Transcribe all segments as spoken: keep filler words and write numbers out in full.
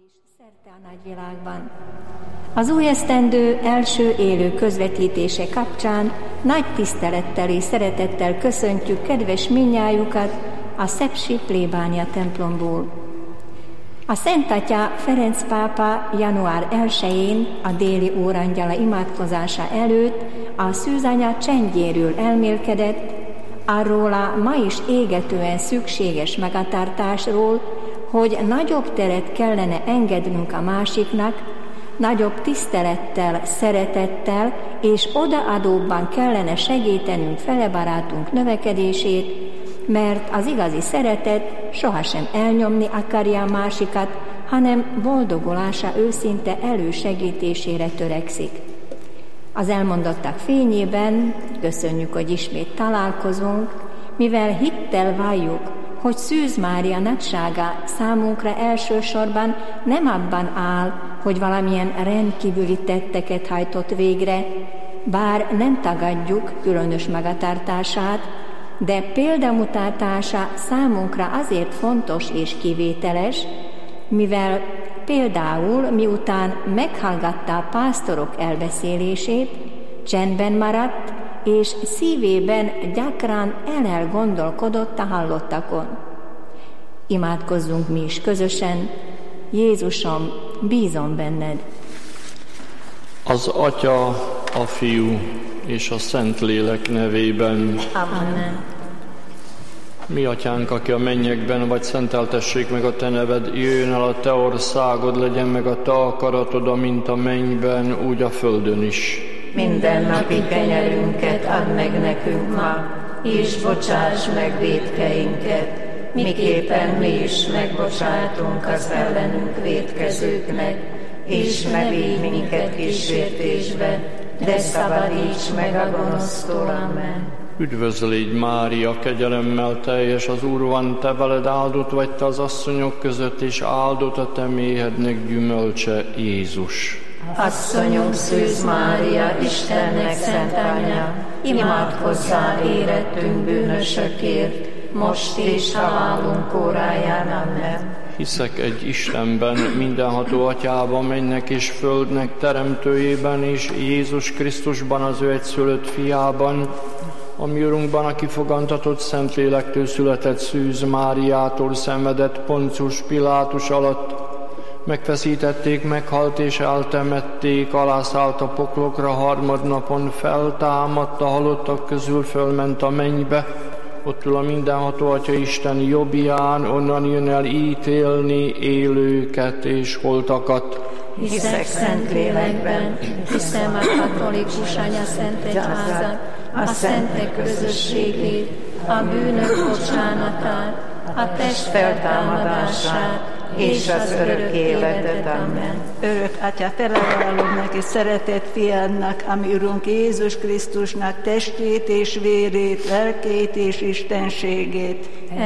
és szerte a nagyvilágban. Az új esztendő első élő közvetítése kapcsán nagy tisztelettel és szeretettel köszöntjük kedves minnyájukat a szepsi plébánia templomból. A Szent Atya Ferenc pápa január elsején a déli órangyala imádkozása előtt a szűzanya csendjéről elmélkedett, arról a ma is égetően szükséges magatartásról, hogy nagyobb teret kellene engednünk a másiknak, nagyobb tisztelettel, szeretettel és odaadóbban kellene segítenünk fele barátunk növekedését, mert az igazi szeretet sohasem elnyomni akarja a másikat, hanem boldogulása őszinte elősegítésére törekszik. Az elmondottak fényében köszönjük, hogy ismét találkozunk, mivel hittel valljuk, hogy Szűz Mária nagysága számunkra elsősorban nem abban áll, hogy valamilyen rendkívüli tetteket hajtott végre, bár nem tagadjuk különös magatartását, de példamutatása számunkra azért fontos és kivételes, mivel például miután meghallgatta a pásztorok elbeszélését, csendben maradt, és szívében gyakran elgondolkodott a hallottakon. Imádkozzunk mi is közösen. Jézusom, bízom benned. Az Atya, a Fiú és a Szentlélek nevében. Amen. Mi Atyánk, aki a mennyekben vagy, szenteltessék meg a Te neved, jöjjön el a Te országod, legyen meg a Te akaratod, amint a mennyben, úgy a földön is. Minden napi kenyerünket add meg nekünk ma, és bocsáss meg vétkeinket, miképpen mi is megbocsátunk az ellenünk vétkezőknek, és ne védj minket kísértésbe, de szabadíts meg a gonosztól. Amen. Üdvözl légy, Mária, kegyelemmel teljes, az Úr van te veled, áldott vagy te az asszonyok között, és áldott a te méhednek gyümölcse, Jézus. Asszonyunk Szűz Mária, Istennek szent anyja, imádkozzál érettünk bűnösökért, most és halálunk óráján. Amen. Hiszek egy Istenben, mindenható Atyában, mennek és földnek teremtőjében, és Jézus Krisztusban, az ő egyszülött fiában, a mi Urunkban, aki fogantatott Szentlélektől született, Szűz Máriától szenvedett, Poncius Pilátus alatt, megfeszítették, meghalt és eltemették, alászállt a poklokra, harmadnapon feltámadt, a halottak közül fölment a mennybe, ott ül a mindenható Atya Isten jobbján, onnan jön el ítélni élőket és holtakat. Hiszek Szentlélekben, hiszem a katolikus anya szent egyházat, a szentek közösségét, a bűnök bocsánatát, a test feltámadását és az örök életet. Amen. Örök Atya, felajánlom neki szeretett fiadnak, ami Urunk Jézus Krisztusnak testét és vérét, lelkét és istenségét,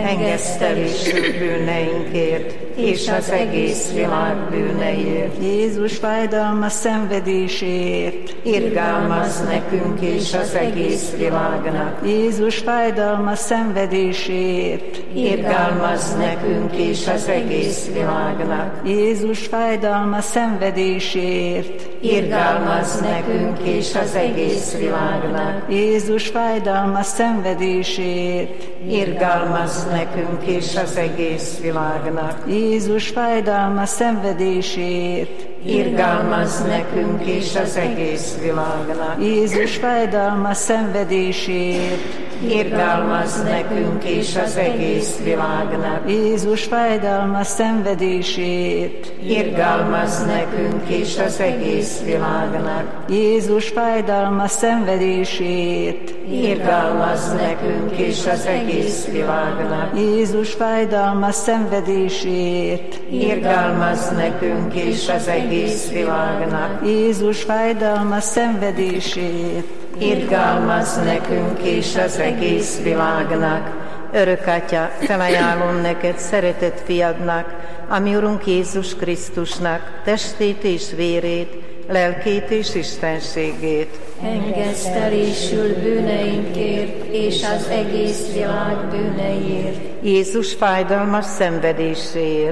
engesztelésű bűneinkért és az egész világ bűneiért. Jézus fájdalma szenvedéséért, irgalmaz nekünk és az egész világnak. Jézus fájdalma szenvedéséért, irgalmaz nekünk és az egész világnak. Jézus fájdalma szenvedéséért, irgalmaz nekünk és az egész világnak. Jézus fájdalma szenvedéséért, irgalmaz nekünk és az egész világnak. Jézus fájdalma szenvedéséért, irgalmaz nekünk és az egész világnak. Jézus fájdalma szenvedéséért, irgalmaz nekünk és az egész világnak. Jézus fájdalma szenvedéséért, irgalmaz nekünk és az egész világnak. Jézus fájdalma szenvedéséért, irgalmaz nekünk és az egész világnak. Jézus fájdalma szenvedéséért, irgalmaz nekünk és az egész világnak. Jézus fájdalma szenvedéséért, irgalmaz nekünk és az egész világnak. Örök Atya, felajánlom neked szeretett fiadnak, ami Urunk Jézus Krisztusnak testét és vérét, lelkét és istenségét, engesztelésül bűneinkért és az egész világ bűneiért, Jézus fájdalmas szenvedéséért,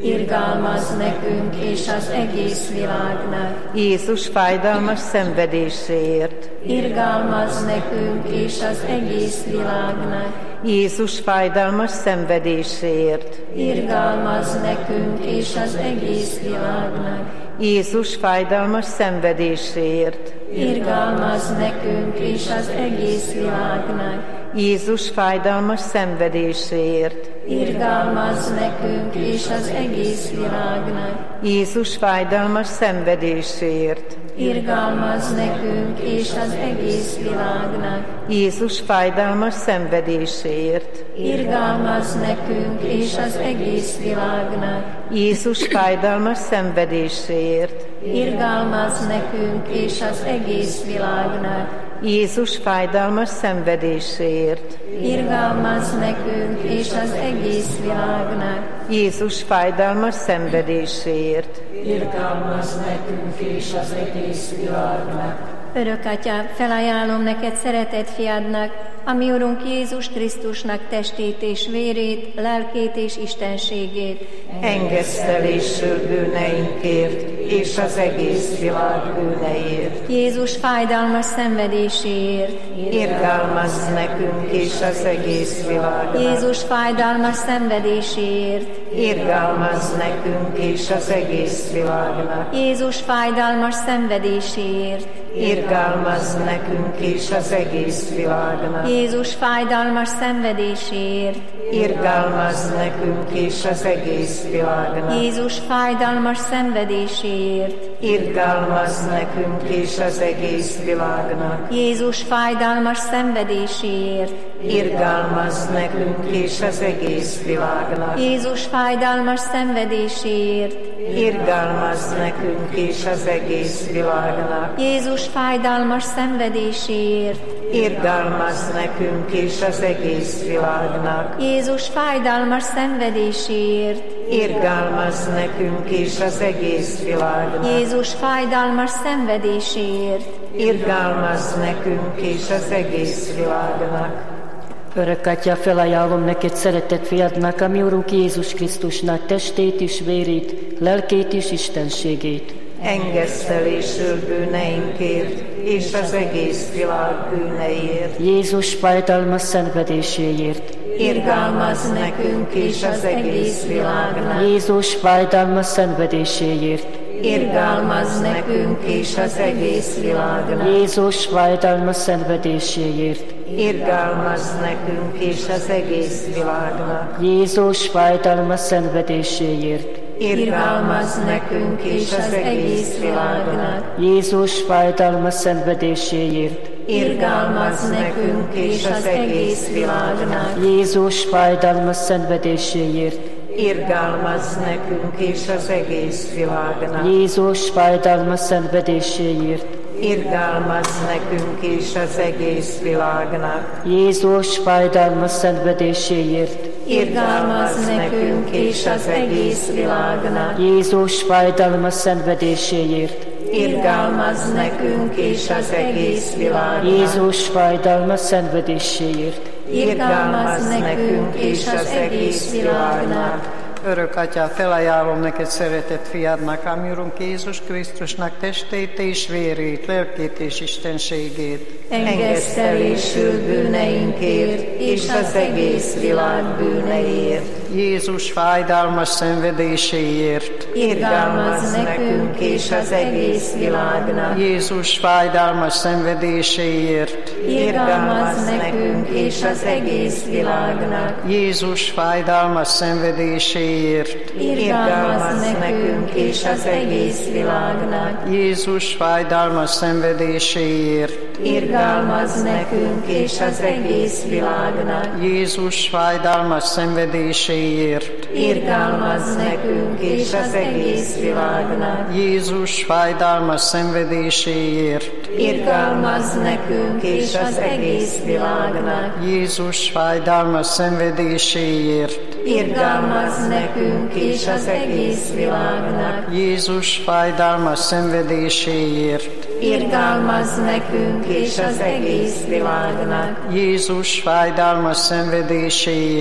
irgalmazz nekünk és az egész világnak. Jézus fájdalmas szenvedéséért, Irgalmazz nekünk és az egész világnak. Jézus fájdalmas szenvedéséért, Irgalmazz nekünk és az egész világnak. Jézus fájdalmas szenvedéséért, Irgalmazz nekünk és az egész világnak. Jézus fájdalmas szenvedéséért, Irgalmazz nekünk és az egész világnak. Jézus fájdalmas szenvedéséért, Irgalmazz nekünk és az egész világnak. Jézus fájdalmas szenvedéséért, Irgalmazz nekünk és az egész világnak. Jézus fájdalmas szenvedéséért, Irgalmazz nekünk és az egész világnak. Jézus fájdalmas szenvedéséért, Irgalmazz nekünk és az egész világnak. Jézus fájdalmas szenvedéséért, Irgalmazz nekünk és az egész világnak. Örök Atyám, felajánlom neked szeretett fiadnak, a mi Urunk Jézus Krisztusnak testét és vérét, lelkét és istenségét. engesztelésről bűneinkért és az egész világ bűneiért. Jézus fájdalmas szenvedéséért. Irgalmazz nekünk és az egész világnak. Jézus fájdalmas szenvedéséért. Irgalmazz nekünk és az egész világnak. Jézus fájdalmas szenvedéséért. Irgalmazz nekünk és az egész világnak. Jézus fájdalmas szenvedéséért. Irgalmazz nekünk és az egész világnak. Jézus fájdalmas szenvedéséért. Irgalmazz nekünk és az egész világnak. Jézus fájdalmas szenvedéséért. Irgalmazz nekünk és az egész világnak. Jézus fájdalmas szenvedéséért. Irgalmazz nekünk és az egész világnak. Jézus fájdalmas szenvedéséért. Irgalmazz nekünk és az egész világnak. Jézus fájdalmas szenvedéséért. Irgalmazz nekünk és az egész világnak. Jézus fájdalmas szenvedéséért. Irgalmazz nekünk és az egész világnak. Örök Atya, felajánlom neked szeretett fiadnak, a mi Urunk Jézus Krisztusnak testét és vérét, lelkét és istenségét. Engesztelésről bűneinkért és az egész világ bűneiért. Jézus fájdalmas szenvedéséért. Irgalmazz nekünk és az egész világnak. Jézus fájdalmas szenvedéséért. Irgalmazz nekünk és az egész világnak. Jézus fájdalmas szenvedéséért. Irgalmazz nekünk és az egész világnak. Jézus fájdalmas szenvedéséért. Irgalmazz nekünk és az egész világnak. Jézus fájdalmas szenvedéséért. Irgalmazz nekünk és az egész világnak. Jézus fájdalmas szenvedéséért. Irgalmazz nekünk és az egész világnak. Jézus fájdalmas szenvedéséért. Irgalmazz nekünk és az egész világnak. Jézus fájdalmas szenvedéséért. Irgalmazz nekünk és az egész világnak. Jézus fájdalmas szenvedéséért. Irgalmazz nekünk és az egész világnak. Jézus fájdalmas szenvedéséért. Irgalmazz nekünk és az egész világnak. Örök Atya, felajánlom neked szeretett fiadnak, a mi Urunk Jézus Krisztusnak testét és vérét, lelkét és istenségét. Engesztelésül bűneinkért és az egész világ bűneiért. Jézus fájdalmas szenvedéséért. Irgalmazz nekünk és az egész világnak. Jézus fájdalmas szenvedéséért. Irgalmazz nekünk és az egész világnak. Jézus fájdalmas szenvedéséért. Irgalmazz nekünk és az egész világnak. Jézus fájdalmas szenvedéséért. Irgalmazz nekünk és az egész világnak. Jézus fájdalmas szenvedéséért. Irgalmazz nekünk és az egész világnak. Jézus fájdalmas szenvedéséért. Irgalmazz nekünk és az egész világnak. Jézus fájdalmas szenvedéséért. Irgalmazz nekünk és az egész világnak. Jézus fájdalmas szenvedéséért. Irgalmazz nekünk és az egész világnak. Jézus fájdalmas szenvedéséért.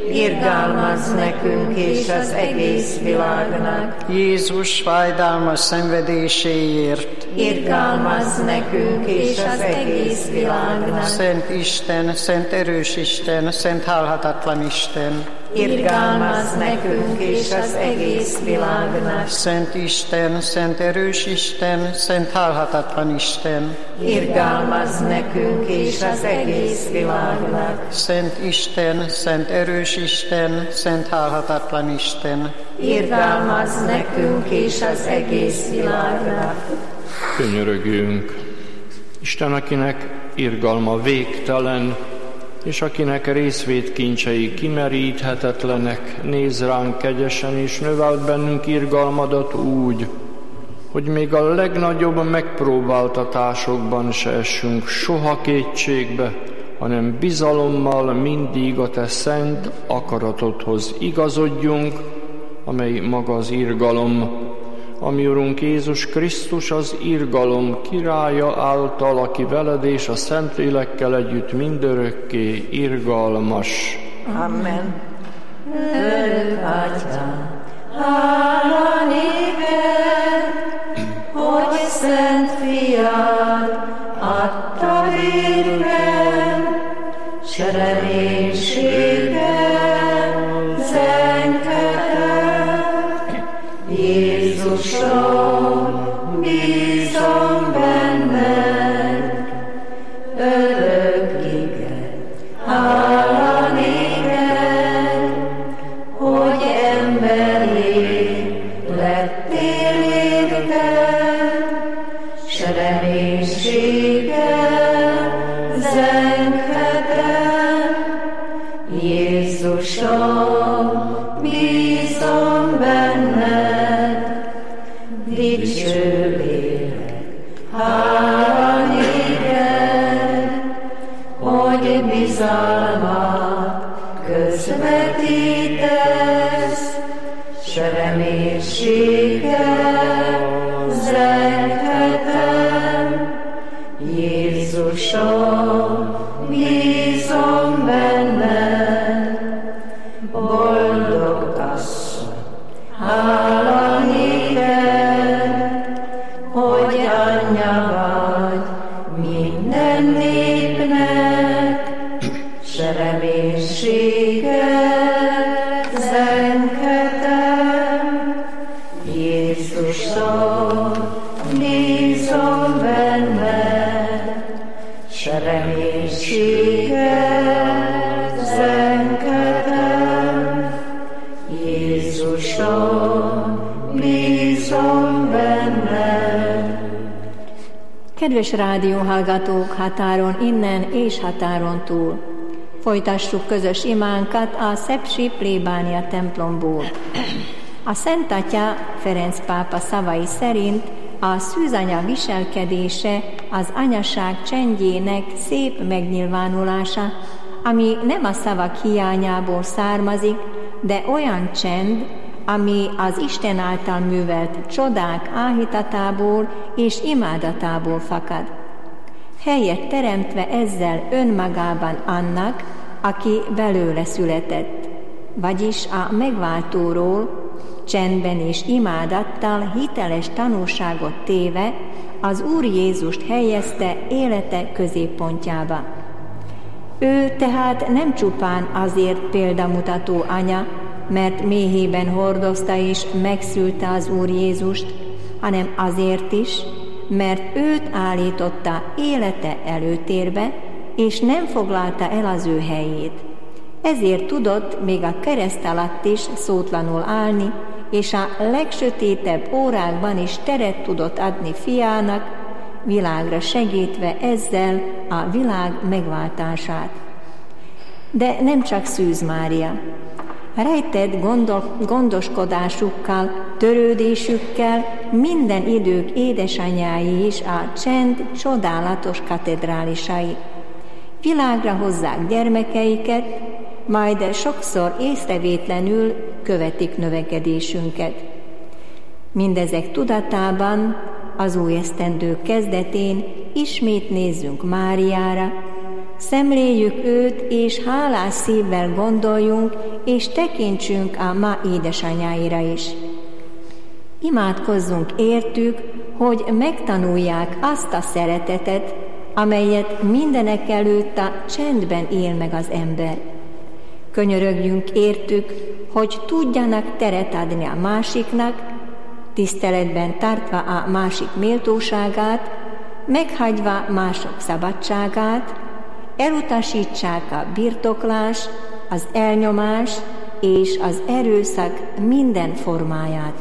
irgalmazz nekünk és az egész világnak. Jézus fájdalmas szenvedéséért, irgalmazz nekünk és az egész világnak. Szent Isten, Szent erős Isten, Szent hálhatatlan Isten, irgalmazz nekünk és az egész világnak. Szent Isten, Szent erős Isten, Szent hálhatatlan Isten, irgalmazz nekünk és az egész világnak. Szent Isten, Szent erős Isten, Szent hálhatatlan Isten, irgalmazz nekünk és az egész világnak. Könyörögjünk! Isten, akinek irgalma végtelen, és akinek részvétkincsei kimeríthetetlenek, néz ránk kegyesen, és növelt bennünk irgalmadat úgy, hogy még a legnagyobb megpróbáltatásokban se essünk soha kétségbe, hanem bizalommal mindig a te szent akaratodhoz igazodjunk, amely maga az irgalom. Ami Urunk Jézus Krisztus az irgalom királya által, aki veled és a Szentlélekkel együtt mindörökké irgalmas. Amen. Örök Atyám, hála néked, hogy Szent Fiad adta érvem, s reménységgel zenkedem. Jézusom, bízom benned, örökképpen. Hála néked, hogy emberré lettél értem, s reménységgel zenkedem. Jézusom, bízom benned, dicső lélek, hála néked, hogy bizalmat közvetítesz, s reménységgel zenkedem. Jézusom, bízom benned, boldog asszony, hála néked, hogy anyja vagy minden népnek, s reménységgel zenkedem. Jézusom, bízom benned, s reménységgel zenkedem. Jézusom, bízom benned. Kedves rádióhallgatók határon innen és határon túl, folytassuk közös imánkat a szepsi plébánia templomból. A Szent Atya Ferenc pápa szavai szerint a szűzanya viselkedése az anyaság csendjének szép megnyilvánulása, ami nem a szavak hiányából származik, de olyan csend, ami az Isten által művelt csodák áhítatából és imádatából fakad. Helyet teremtve ezzel önmagában annak, aki belőle született, vagyis a megváltóról, csendben és imádattal hiteles tanúságot téve az Úr Jézust helyezte élete középpontjába. Ő tehát nem csupán azért példamutató anya, mert méhében hordozta és megszülte az Úr Jézust, hanem azért is, mert őt állította élete előtérbe, és nem foglalta el az ő helyét. Ezért tudott még a kereszt alatt is szótlanul állni, és a legsötétebb órákban is teret tudott adni fiának, világra segítve ezzel a világ megváltását. De nem csak Szűz Mária. Rejtett gondol- gondoskodásukkal, törődésükkel minden idők édesanyái is a csend csodálatos katedrálisai. Világra hozzák gyermekeiket, majd sokszor észrevétlenül követik növekedésünket. Mindezek tudatában az új esztendő kezdetén ismét nézzünk Máriára, szemléljük őt, és hálás szívvel gondoljunk és tekintsünk a ma édesanyáira is. Imádkozzunk értük, hogy megtanulják azt a szeretetet, amelyet mindenek előtt a csendben él meg az ember. Könyörögjünk értük, hogy tudjanak teret adni a másiknak, tiszteletben tartva a másik méltóságát, meghagyva mások szabadságát, elutasítsák a birtoklás, az elnyomás és az erőszak minden formáját.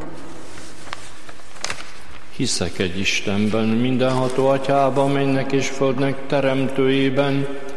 Hiszek egy Istenben, mindenható Atyában, mennek és földnek teremtőjében,